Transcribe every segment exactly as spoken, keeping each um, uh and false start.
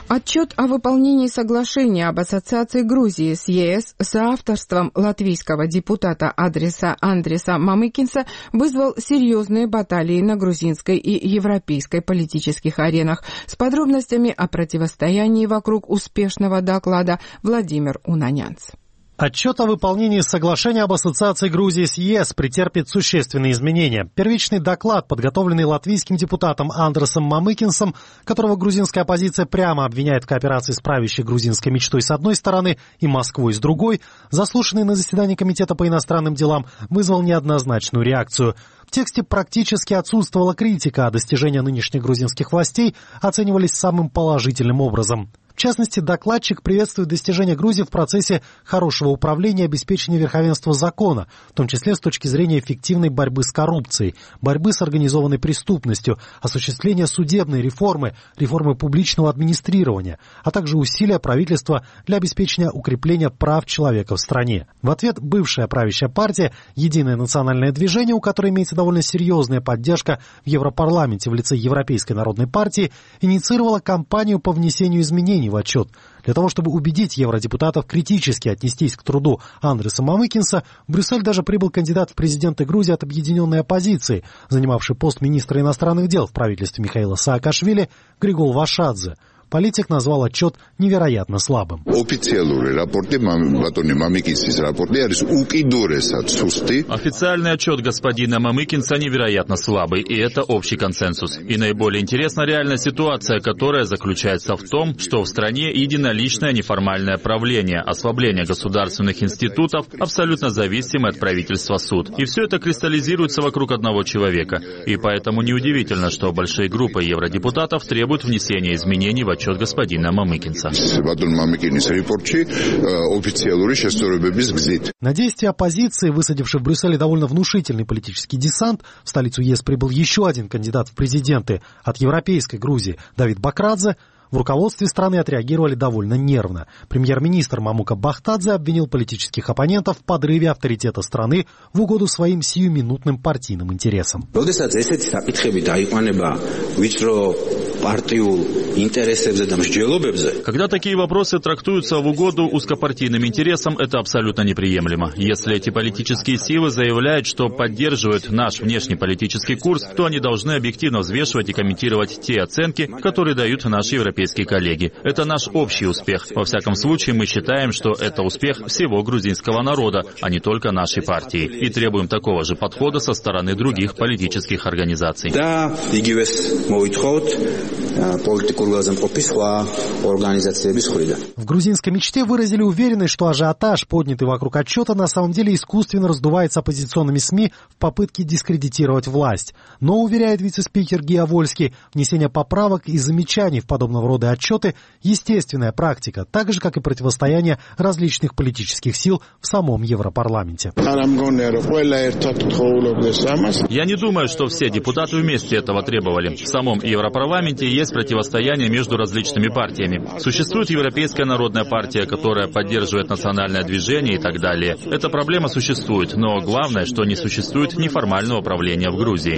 Отчет о выполнении соглашения об ассоциации Грузии с ЕС за авторством латвийского депутата Адриса Андриса Мамыкинса вызвал серьезные баталии на грузинской и европейской политических аренах. С подробностями о противостоянии вокруг успешного доклада Владимир Унанянц. Отчет о выполнении соглашения об ассоциации Грузии с ЕС претерпит существенные изменения. Первичный доклад, подготовленный латвийским депутатом Андресом Мамыкинсом, которого грузинская оппозиция прямо обвиняет в кооперации с правящей грузинской мечтой с одной стороны и Москвой с другой, заслушанный на заседании Комитета по иностранным делам, вызвал неоднозначную реакцию. В тексте практически отсутствовала критика, а достижения нынешних грузинских властей оценивались самым положительным образом. В частности, докладчик приветствует достижения Грузии в процессе хорошего управления и обеспечения верховенства закона, в том числе с точки зрения эффективной борьбы с коррупцией, борьбы с организованной преступностью, осуществления судебной реформы, реформы публичного администрирования, а также усилия правительства для обеспечения укрепления прав человека в стране. В ответ бывшая правящая партия «Единое национальное движение», у которой имеется довольно серьезная поддержка в Европарламенте в лице Европейской народной партии, инициировала кампанию по внесению изменений в отчет. Для того, чтобы убедить евродепутатов критически отнестись к труду Андреса Мамыкинса, в Брюссель даже прибыл кандидат в президенты Грузии от объединенной оппозиции, занимавший пост министра иностранных дел в правительстве Михаила Саакашвили, Григол Вашадзе. Политик назвал отчет невероятно слабым. Официальный отчет господина Мамыкинса невероятно слабый, и это общий консенсус. И наиболее интересна реальная ситуация, которая заключается в том, что в стране единоличное неформальное правление, ослабление государственных институтов, абсолютно зависимый от правительства суд. И все это кристаллизируется вокруг одного человека. И поэтому неудивительно, что большие группы евродепутатов требуют внесения изменений в отчет господина Мамыкинса. На действия оппозиции, высадившей в Брюсселе довольно внушительный политический десант, в столицу ЕС прибыл еще один кандидат в президенты от европейской Грузии Давид Бакрадзе. В руководстве страны отреагировали довольно нервно. Премьер-министр Мамука Бахтадзе обвинил политических оппонентов в подрыве авторитета страны в угоду своим сиюминутным партийным интересам. Когда такие вопросы трактуются в угоду узкопартийным интересам, это абсолютно неприемлемо. Если эти политические силы заявляют, что поддерживают наш внешнеполитический курс, то они должны объективно взвешивать и комментировать те оценки, которые дают наши европейские коллеги. Это наш общий успех. Во всяком случае, мы считаем, что это успех всего грузинского народа, а не только нашей партии. И требуем такого же подхода со стороны других политических организаций. В грузинской мечте выразили уверенность, что ажиотаж, поднятый вокруг отчета, на самом деле искусственно раздувается оппозиционными СМИ в попытке дискредитировать власть. Но, уверяет вице-спикер Гия Вольский, внесение поправок и замечаний в подобного рода отчеты – естественная практика, так же, как и противостояние различных политических сил в самом Европарламенте. Я не думаю, что все депутаты вместе этого требовали. В самом Европарламенте есть противостояние между различными партиями. Существует Европейская народная партия, которая поддерживает национальное движение и так далее. Эта проблема существует, но главное, что не существует неформального правления в Грузии.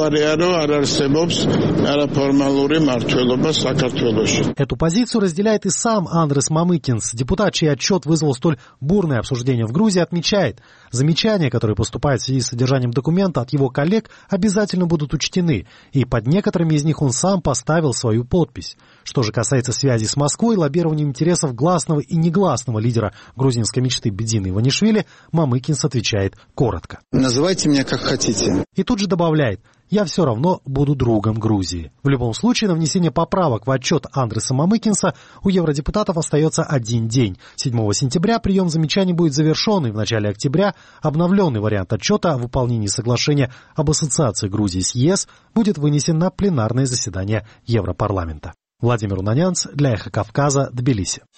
Эту позицию разделяет и сам Андрес Мамыкинс. Депутат, чей отчет вызвал столь бурное обсуждение в Грузии, отмечает, замечания, которые поступают в связи с содержанием документа от его коллег, обязательно будут учтены, и под некоторыми из них он сам поставил свою подпись. Что же касается связи с Москвой, лоббированием интересов гласного и негласного лидера грузинской мечты Бедины Иванишвили, Мамыкинс отвечает коротко. Называйте меня как хотите. И тут же добавляет: я все равно буду другом Грузии. В любом случае, на внесение поправок в отчет Андреса Мамыкинса у евродепутатов остается один день. седьмого сентября прием замечаний будет завершен, и в начале октября обновленный вариант отчета о выполнении соглашения об ассоциации Грузии с ЕС будет вынесен на пленарное заседание Европарламента. Владимир Унанянц для Эхо Кавказа, Тбилиси.